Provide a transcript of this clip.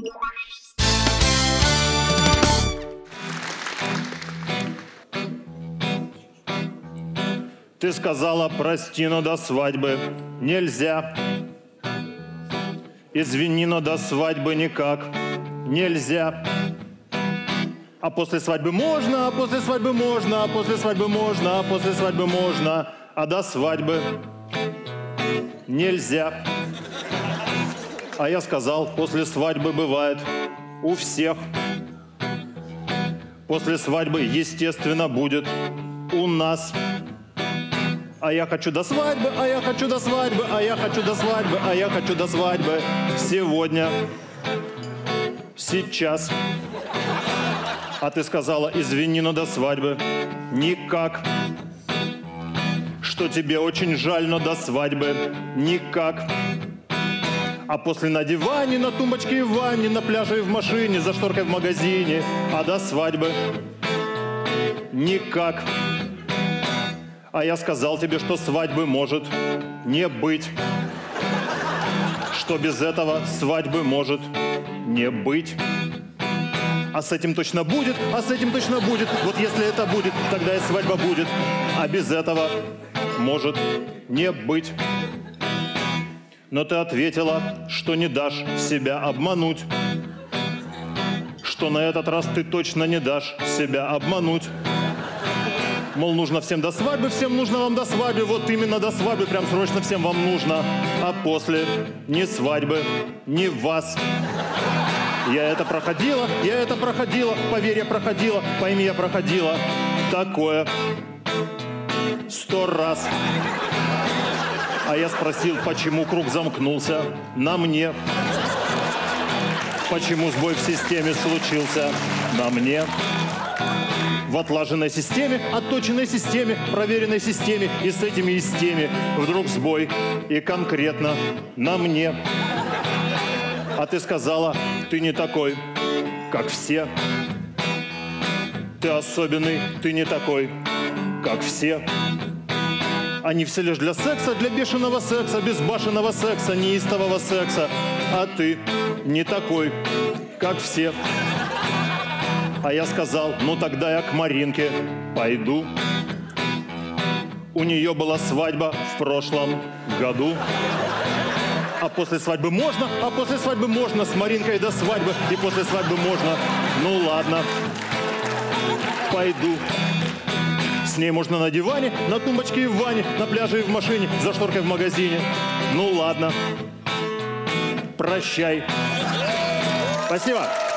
Ты сказала, прости, но до свадьбы нельзя. Извини, но до свадьбы никак нельзя. А после свадьбы можно, а после свадьбы можно, а после свадьбы можно, а после свадьбы можно, а до свадьбы нельзя. А я сказал, после свадьбы бывает у всех. После свадьбы, естественно, будет у нас. А я хочу до свадьбы, а я хочу до свадьбы, а я хочу до свадьбы, а я хочу до свадьбы. Сегодня, сейчас. А ты сказала, извини, но до свадьбы никак. Что тебе очень жаль, но до свадьбы никак. А после на диване, на тумбочке и в ванне, на пляже и в машине, за шторкой в магазине. А до свадьбы никак. А я сказал тебе, что свадьбы может не быть. Что без этого свадьбы может не быть. А с этим точно будет, а с этим точно будет. Вот если это будет, тогда и свадьба будет. А без этого может не быть. Но ты ответила, что не дашь себя обмануть. Что на этот раз ты точно не дашь себя обмануть. Мол, нужно всем до свадьбы, всем нужно вам до свадьбы. Вот именно до свадьбы, прям срочно всем вам нужно. А после ни свадьбы, ни вас. Я это проходила, поверь, я проходила, пойми, я проходила. Такое 100 раз. А я спросил, почему круг замкнулся на мне. Почему сбой в системе случился на мне. В отлаженной системе, отточенной системе, проверенной системе и с этими и с теми вдруг сбой и конкретно на мне. А ты сказала, ты не такой, как все. Ты особенный, ты не такой, как все. Они все лишь для секса, для бешеного секса, безбашенного секса, неистового секса. А ты не такой, как все. А я сказал, ну тогда я к Маринке пойду. У нее была свадьба в прошлом году. А после свадьбы можно, а после свадьбы можно. С Маринкой до свадьбы, и после свадьбы можно. Ну ладно, пойду. С ней можно на диване, на тумбочке и в ванне, на пляже и в машине, за шторкой в магазине. Ну ладно, прощай. Спасибо.